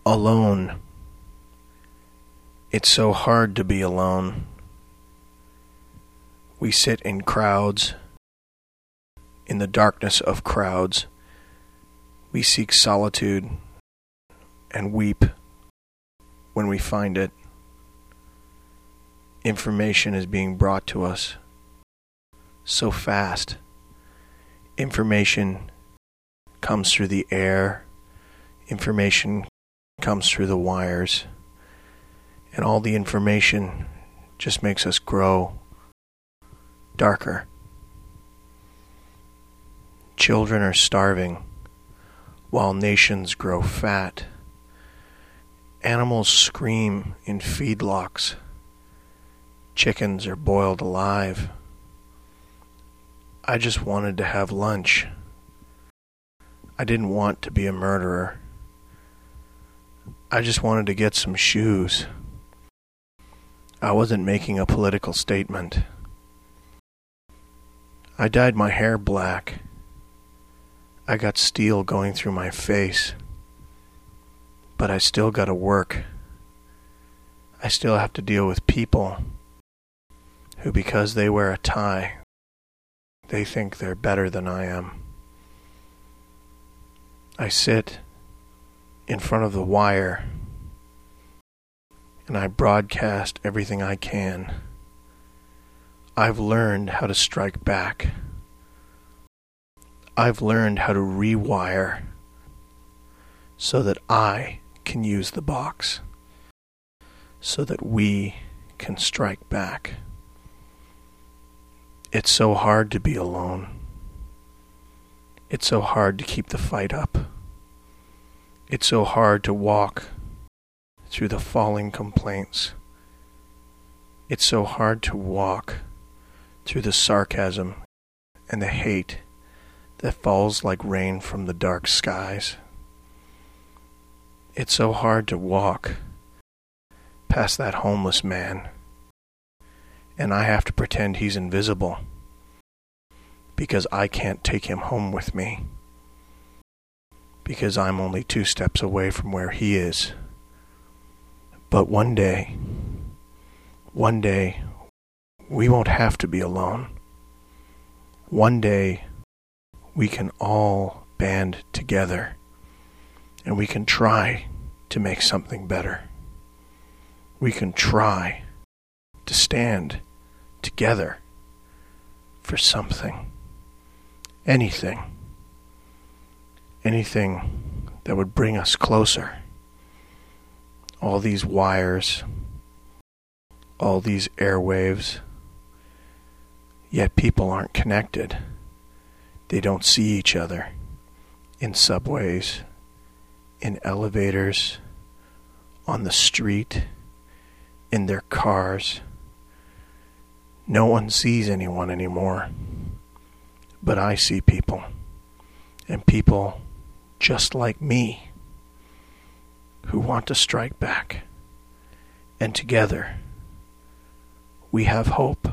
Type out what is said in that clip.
Alone. It's so hard to be alone. We sit in crowds, in the darkness of crowds. We seek solitude and weep when we find it. Information is being brought to us so fast. Information comes through the air. Information comes through the wires. And all the information just makes us grow darker. Children are starving while nations grow fat. Animals scream in feedlots. Chickens are boiled alive. I just wanted to have lunch. I didn't want to be a murderer. I just wanted to get some shoes. I wasn't making a political statement. I dyed my hair black. I got steel going through my face. But I still gotta work. I still have to deal with people who, because they wear a tie, they think they're better than I am. I sit in front of the wire and I broadcast everything I can. I've learned how to strike back. I've learned how to rewire so that I can use the box, so that we can strike back. It's so hard to be alone. It's so hard to keep the fight up. It's so hard to walk through the falling complaints. It's so hard to walk through the sarcasm and the hate that falls like rain from the dark skies. It's so hard to walk past that homeless man, and I have to pretend he's invisible because I can't take him home with me, because I'm only 2 steps away from where he is. But one day, we won't have to be alone. One day, we can all band together, and we can try to make something better. We can try to stand together for something. Anything that would bring us closer. All these wires, all these airwaves, yet people aren't connected. They don't see each other in subways, in elevators, on the street, in their cars. No one sees anyone anymore. But I see people, and people just like me, who want to strike back. And together, we have hope.